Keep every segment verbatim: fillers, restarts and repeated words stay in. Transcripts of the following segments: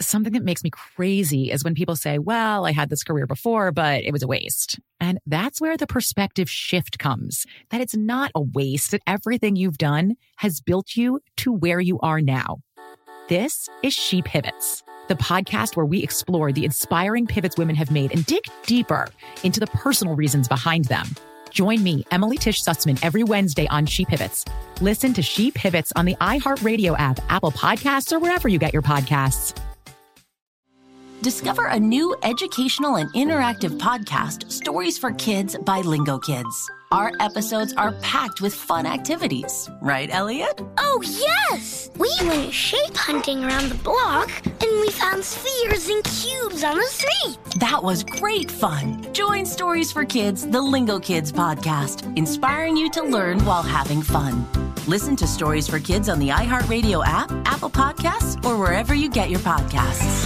something that makes me crazy is when people say, well, I had this career before, but it was a waste. And that's where the perspective shift comes, that it's not a waste, that everything you've done has built you to where you are now. This is She Pivots, the podcast where we explore the inspiring pivots women have made and dig deeper into the personal reasons behind them. Join me, Emily Tish Sussman, every Wednesday on She Pivots. Listen to She Pivots on the iHeartRadio app, Apple Podcasts, or wherever you get your podcasts. Discover a new educational and interactive podcast, Stories for Kids by Lingo Kids. Our episodes are packed with fun activities. Right, Elliot? Oh, yes! We went shape hunting around the block, and we found spheres and cubes on the street. That was great fun. Join Stories for Kids, the Lingo Kids podcast, inspiring you to learn while having fun. Listen to Stories for Kids on the iHeartRadio app, Apple Podcasts, or wherever you get your podcasts.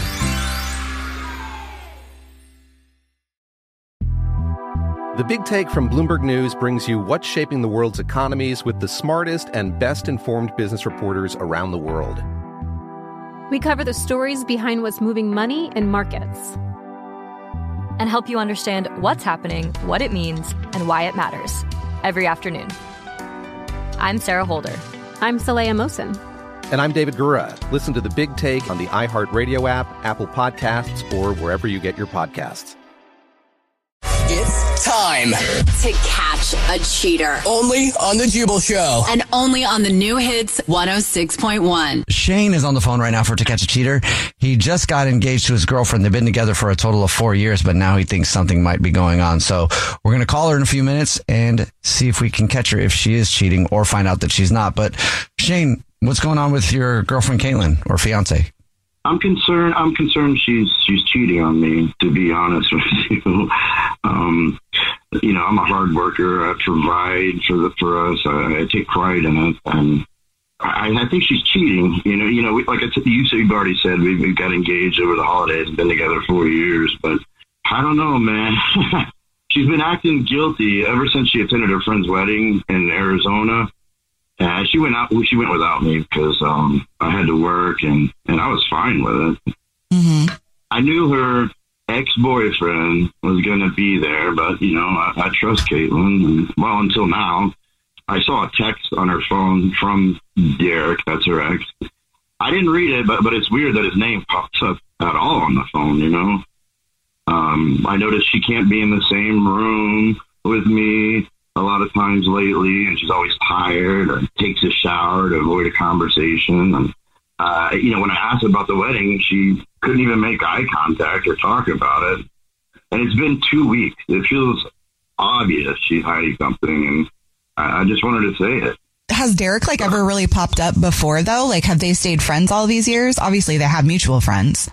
The Big Take from Bloomberg News brings you what's shaping the world's economies with the smartest and best-informed business reporters around the world. We cover the stories behind what's moving money and markets, and help you understand what's happening, what it means, and why it matters every afternoon. I'm Sarah Holder. I'm Saleha Mohsin. And I'm David Gura. Listen to The Big Take on the iHeartRadio app, Apple Podcasts, or wherever you get your podcasts. It's time to catch a cheater. Only on The Jubal Show. And only on the new hits one oh six point one. Shane is on the phone right now for To Catch a Cheater. He just got engaged to his girlfriend. They've been together for a total of four years, but now he thinks something might be going on. So we're going to call her in a few minutes and see if we can catch her if she is cheating or find out that she's not. But Shane, what's going on with your girlfriend, Caitlin, or fiance? I'm concerned. I'm concerned she's she's cheating on me, to be honest with you. Um, you know, I'm a hard worker. I provide for the for us. I, I take pride in it, and I, I think she's cheating. You know, you know, we, like I said, you said you've already said we we got engaged over the holidays and been together four years, but I don't know, man. She's been acting guilty ever since she attended her friend's wedding in Arizona. Uh, she went out. She went without me because um, I had to work, and, and I was fine with it. Mm-hmm. I knew her ex-boyfriend was going to be there, but you know, I, I trust Caitlin. And, well, until now, I saw a text on her phone from Derek. That's her ex. I didn't read it, but but it's weird that his name pops up at all on the phone. You know, um, I noticed she can't be in the same room with me a lot of times lately, and she's always tired or takes a shower to avoid a conversation. And, uh, you know, when I asked about the wedding, she couldn't even make eye contact or talk about it. And it's been two weeks. It feels obvious she's hiding something, and I, I just wanted to say it. Has Derek, like, ever really popped up before, though? Like, have they stayed friends all these years? Obviously, they have mutual friends.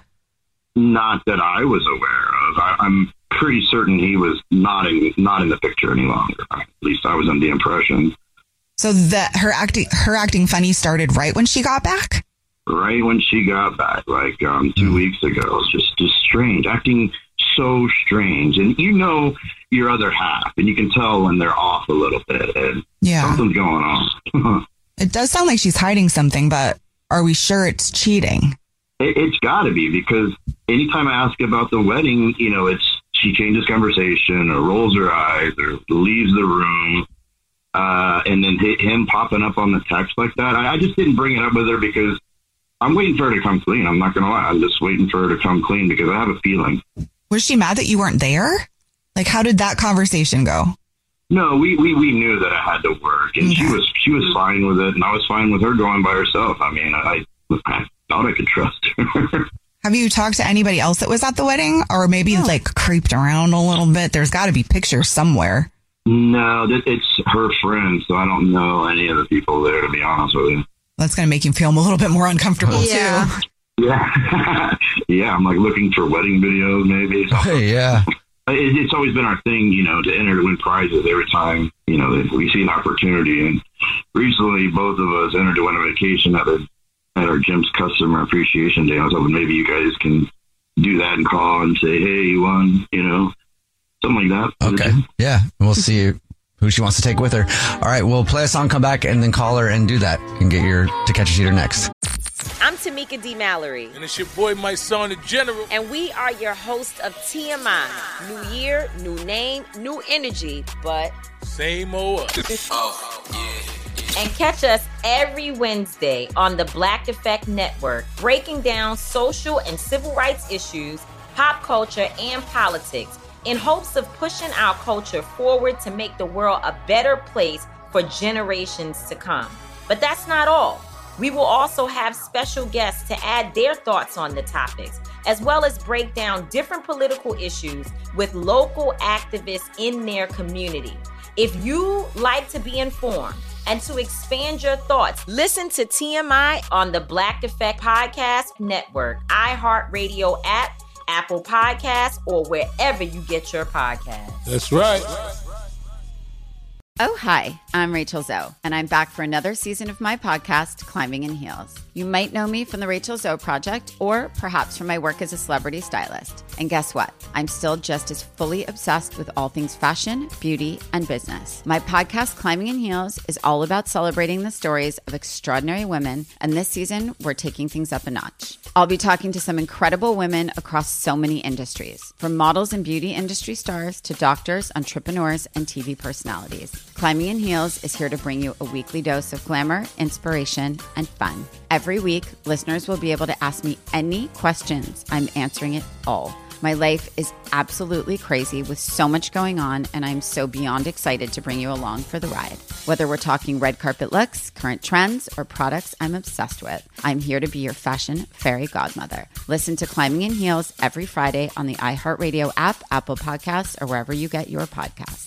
Not that I was aware of. I, I'm pretty certain he was not in not in the picture any longer. At least I was under the impression. So that her acting her acting funny started right when she got back? Right when she got back, like um, two mm. weeks ago. It was just, just strange, acting so strange. And you know your other half, and you can tell when they're off a little bit. And yeah. Something's going on. It does sound like she's hiding something, but are we sure it's cheating? It, it's got to be, because anytime I ask about the wedding, you know, it's she changes conversation or rolls her eyes or leaves the room. Uh, and then him popping up on the text like that. I, I just didn't bring it up with her because I'm waiting for her to come clean. I'm not going to lie. I'm just waiting for her to come clean because I have a feeling. Was she mad that you weren't there? Like, how did that conversation go? No, we, we, we knew that I had to work, and okay. she was she was fine with it, and I was fine with her going by herself. I mean, I, I thought I could trust her. Have you talked to anybody else that was at the wedding, or maybe oh. like creeped around a little bit? There's got to be pictures somewhere. No, it's her friend, so I don't know any of the people there, to be honest with you. That's going to make him feel a little bit more uncomfortable, yeah. too. Yeah. Yeah, I'm like looking for wedding videos, maybe. Hey, yeah. It, it's always been our thing, you know, to enter to win prizes every time, you know, if we see an opportunity. And recently, both of us entered to win a vacation at, a, at our gym's Customer Appreciation Day. I was hoping maybe you guys can do that and call and say, hey, you won, you know. Something like that. Okay. Yeah. We'll see who she wants to take with her. All right. We'll play a song, come back, and then call her and do that and get your To Catch a Cheater next. I'm Tamika D. Mallory. And it's your boy, my son, the General. And we are your hosts of T M I. New year, new name, new energy, but same old us. Oh, yeah. And catch us every Wednesday on the Black Effect Network, breaking down social and civil rights issues, pop culture, and politics in hopes of pushing our culture forward to make the world a better place for generations to come. But that's not all. We will also have special guests to add their thoughts on the topics, as well as break down different political issues with local activists in their community. If you like to be informed and to expand your thoughts, listen to T M I on the Black Effect Podcast Network, iHeartRadio app, Apple Podcasts, or wherever you get your podcasts. That's right. Oh, hi, I'm Rachel Zoe, and I'm back for another season of my podcast, Climbing in Heels. You might know me from the Rachel Zoe Project, or perhaps from my work as a celebrity stylist. And guess what? I'm still just as fully obsessed with all things fashion, beauty, and business. My podcast, Climbing in Heels, is all about celebrating the stories of extraordinary women, and this season, we're taking things up a notch. I'll be talking to some incredible women across so many industries, from models and beauty industry stars to doctors, entrepreneurs, and T V personalities. Climbing in Heels is here to bring you a weekly dose of glamour, inspiration, and fun. Every week, listeners will be able to ask me any questions. I'm answering it all. My life is absolutely crazy with so much going on, and I'm so beyond excited to bring you along for the ride. Whether we're talking red carpet looks, current trends, or products I'm obsessed with, I'm here to be your fashion fairy godmother. Listen to Climbing in Heels every Friday on the iHeartRadio app, Apple Podcasts, or wherever you get your podcasts.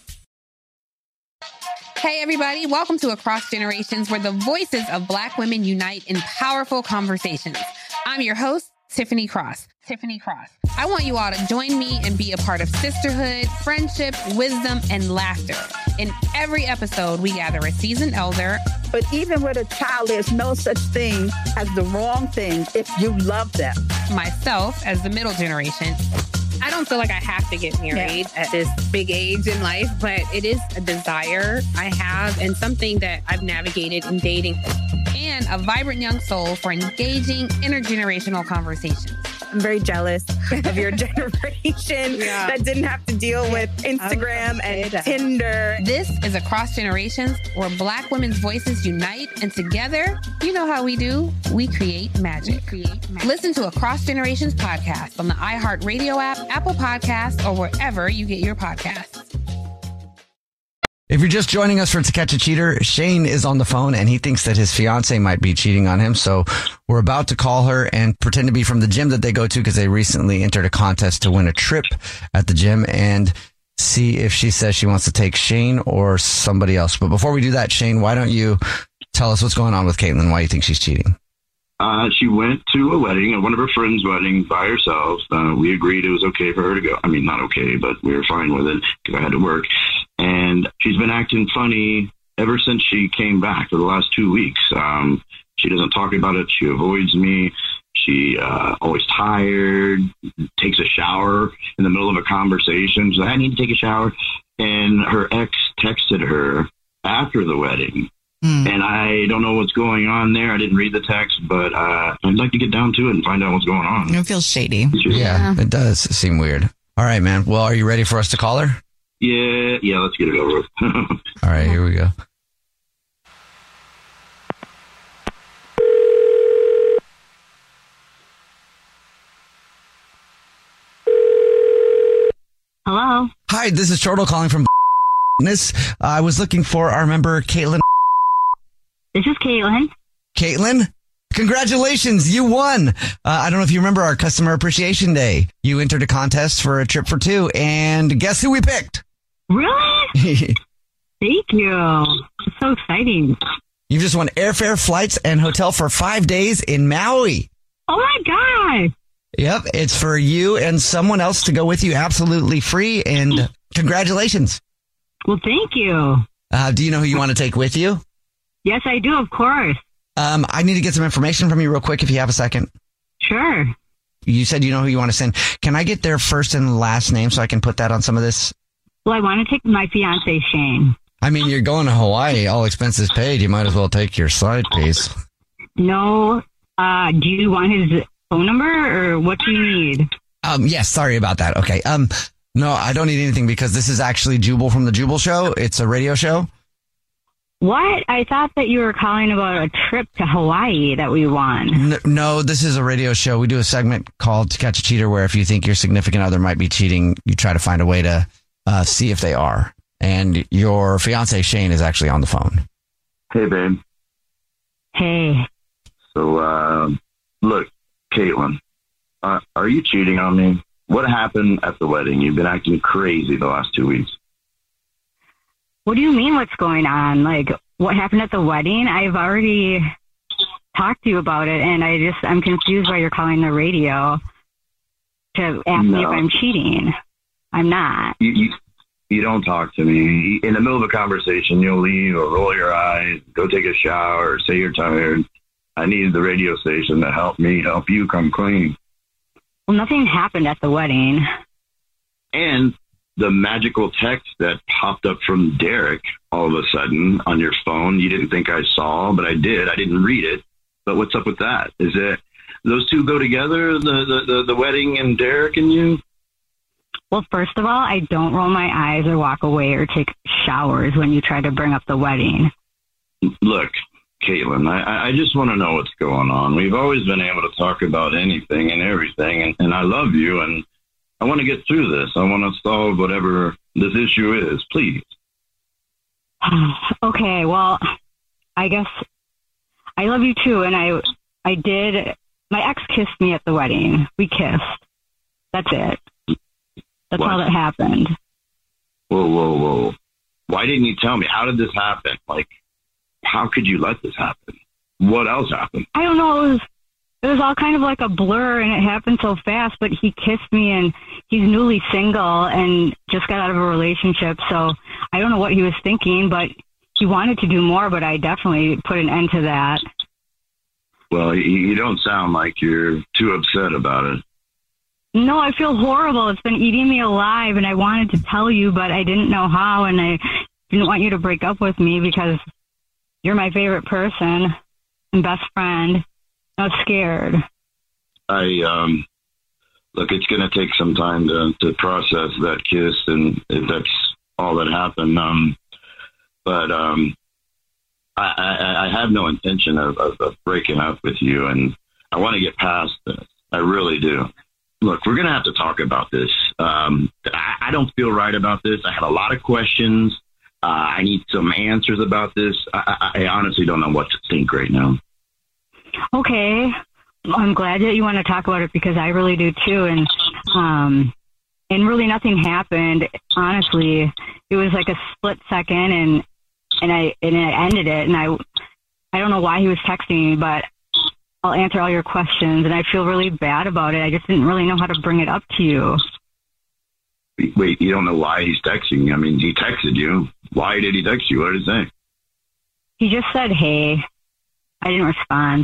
Hey, everybody. Welcome to Across Generations, where the voices of Black women unite in powerful conversations. I'm your host, Tiffany Cross. Tiffany Cross. I want you all to join me and be a part of sisterhood, friendship, wisdom, and laughter. In every episode, we gather a seasoned elder. But even with a child, there's no such thing as the wrong thing if you love them. Myself, as the middle generation. I don't feel like I have to get married yeah. at this big age in life, but it is a desire I have and something that I've navigated in dating. And a vibrant young soul for engaging intergenerational conversations. I'm very jealous of your generation yeah. that didn't have to deal with Instagram and Tinder. This is Across Generations, where Black women's voices unite, and together, you know how we do, we create magic. We create magic. Listen to Across Generations podcast on the iHeartRadio app, Apple Podcasts, or wherever you get your podcasts. If you're just joining us for To Catch a Cheater, Shane is on the phone and he thinks that his fiance might be cheating on him. So we're about to call her and pretend to be from the gym that they go to because they recently entered a contest to win a trip at the gym and see if she says she wants to take Shane or somebody else. But before we do that, Shane, why don't you tell us what's going on with Caitlin, why you think she's cheating? Uh, she went to a wedding, at one of her friends' wedding by herself. Uh, we agreed it was okay for her to go. I mean, not okay, but we were fine with it because I had to work. And she's been acting funny ever since she came back for the last two weeks. Um, she doesn't talk about it. She avoids me. She uh, always tired, takes a shower in the middle of a conversation. She's like, I need to take a shower. And her ex texted her after the wedding. Mm. And I don't know what's going on there. I didn't read the text, but uh, I'd like to get down to it and find out what's going on. It feels shady. Yeah, it does seem weird. All right, man. Well, are you ready for us to call her? Yeah, yeah, let's get it over with. All right, here we go. Hello. Hi, this is Chortle calling from this. Uh, I was looking for our member, Caitlin. This is Caitlin. Caitlin? Congratulations, you won. Uh, I don't know if you remember our Customer Appreciation Day. You entered a contest for a trip for two, and guess who we picked? Really? Thank you. It's so exciting. You just won airfare, flights, and hotel for five days in Maui. Oh, my God. Yep, it's for you and someone else to go with you absolutely free, and congratulations. Well, thank you. Uh, do you know who you want to take with you? Yes, I do, of course. Um, I need to get some information from you real quick if you have a second. Sure. You said you know who you want to send. Can I get their first and last name so I can put that on some of this? Well, I want to take my fiance, Shane. I mean, you're going to Hawaii, all expenses paid. You might as well take your side piece. No, Uh, do you want his phone number or what do you need? Um, yes, sorry about that. Okay. Um, no, I don't need anything because this is actually Jubal from the Jubal Show. It's a radio show. What? I thought that you were calling about a trip to Hawaii that we won. No, no, this is a radio show. We do a segment called To Catch a Cheater where if you think your significant other might be cheating, you try to find a way to uh, see if they are. And your fiance, Shane, is actually on the phone. Hey, babe. Hey. So, uh, look, Caitlin, uh, are you cheating on me? What happened at the wedding? You've been acting crazy the last two weeks. What do you mean what's going on? Like, what happened at the wedding? I've already talked to you about it, and I just, I'm confused why you're calling the radio to ask No. me if I'm cheating. I'm not. You, you, you don't talk to me. In the middle of a conversation, you'll leave or roll your eyes, go take a shower, or say you're tired. I need the radio station to help me help you come clean. Well, nothing happened at the wedding. And the magical text that popped up from Derek all of a sudden on your phone, you didn't think I saw, but I did. I didn't read it. But what's up with that? Is it those two go together, the, the, the, the wedding and Derek and you? Well, first of all, I don't roll my eyes or walk away or take showers when you try to bring up the wedding. Look, Caitlin, I, I just want to know what's going on. We've always been able to talk about anything and everything, and, and I love you, and I want to get through this. I want to solve whatever this issue is, please. Okay, well, I guess I love you too, and I I did. My ex kissed me at the wedding. We kissed. That's it. That's What? all that happened. Whoa, whoa, whoa. Why didn't you tell me? How did this happen? Like, how could you let this happen? What else happened? I don't know. It was it was all kind of like a blur, and it happened so fast. But he kissed me, and he's newly single and just got out of a relationship. So I don't know what he was thinking, but he wanted to do more. But I definitely put an end to that. Well, you, you don't sound like you're too upset about it. No, I feel horrible. It's been eating me alive, and I wanted to tell you, but I didn't know how, and I didn't want you to break up with me because you're my favorite person and best friend. I was scared. I, um, look, it's going to take some time to, to process that kiss, and if that's all that happened. Um, but um, I, I, I have no intention of, of, of breaking up with you, and I want to get past this. I really do. Look, we're going to have to talk about this. Um, I, I don't feel right about this. I have a lot of questions. Uh, I need some answers about this. I, I, I honestly don't know what to think right now. Okay. I'm glad that you want to talk about it because I really do too. And, um, and really nothing happened. Honestly, it was like a split second and, and I, and I ended it. And I, I don't know why he was texting me, but I'll answer all your questions, and I feel really bad about it. I just didn't really know how to bring it up to you. Wait, you don't know why he's texting you? I mean, he texted you. Why did he text you? What did he say? He just said, hey. I didn't respond.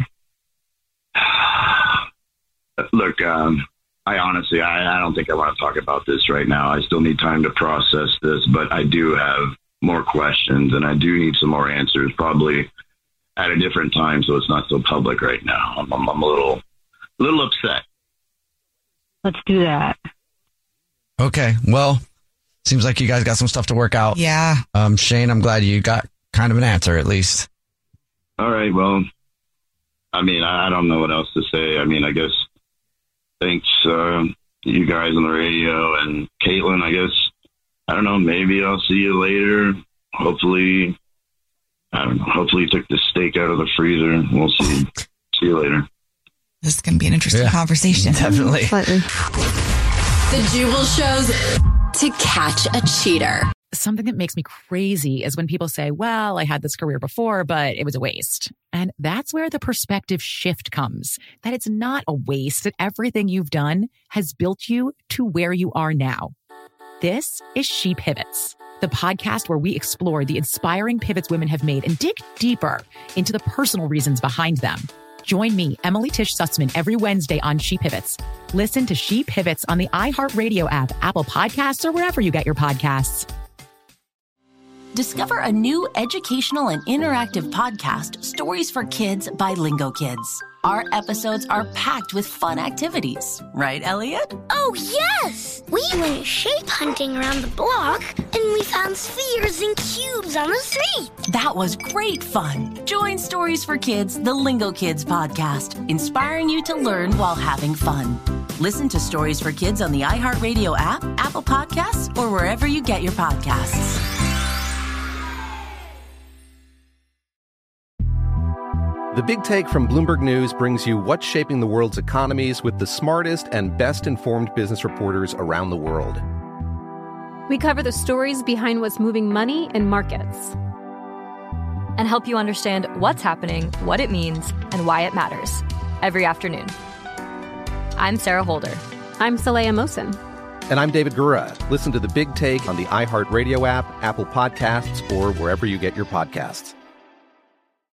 Look, um, I honestly, I, I don't think I want to talk about this right now. I still need time to process this, but I do have more questions, and I do need some more answers, probably at a different time, so it's not so public right now. I'm, I'm, I'm a little, little upset. Let's do that. Okay. Well, seems like you guys got some stuff to work out. Yeah. Um, Shane, I'm glad you got kind of an answer at least. All right. Well, I mean, I, I don't know what else to say. I mean, I guess thanks, uh, you guys on the radio, and Caitlin, I guess, I don't know, maybe I'll see you later. Hopefully, I don't know. Hopefully you took the steak out of the freezer. We'll see. See you later. This is going to be an interesting Yeah, conversation. definitely. Slightly. The Jubal Show's To Catch a Cheater. Something that makes me crazy is when people say, well, I had this career before, but it was a waste. And that's where the perspective shift comes, that it's not a waste, that everything you've done has built you to where you are now. This is She Pivots, the podcast where we explore the inspiring pivots women have made and dig deeper into the personal reasons behind them. Join me, Emily Tish Sussman, every Wednesday on She Pivots. Listen to She Pivots on the iHeartRadio app, Apple Podcasts, or wherever you get your podcasts. Discover a new educational and interactive podcast, Stories for Kids by Lingo Kids. Our episodes are packed with fun activities. Right, Elliot? Oh, yes! We went shape hunting around the block, and we found spheres and cubes on the street. That was great fun. Join Stories for Kids, the Lingo Kids podcast, inspiring you to learn while having fun. Listen to Stories for Kids on the iHeartRadio app, Apple Podcasts, or wherever you get your podcasts. The Big Take from Bloomberg News brings you what's shaping the world's economies with the smartest and best-informed business reporters around the world. We cover the stories behind what's moving money and markets, and help you understand what's happening, what it means, and why it matters every afternoon. I'm Sarah Holder. I'm Saleha Mohsin. And I'm David Gura. Listen to The Big Take on the iHeartRadio app, Apple Podcasts, or wherever you get your podcasts.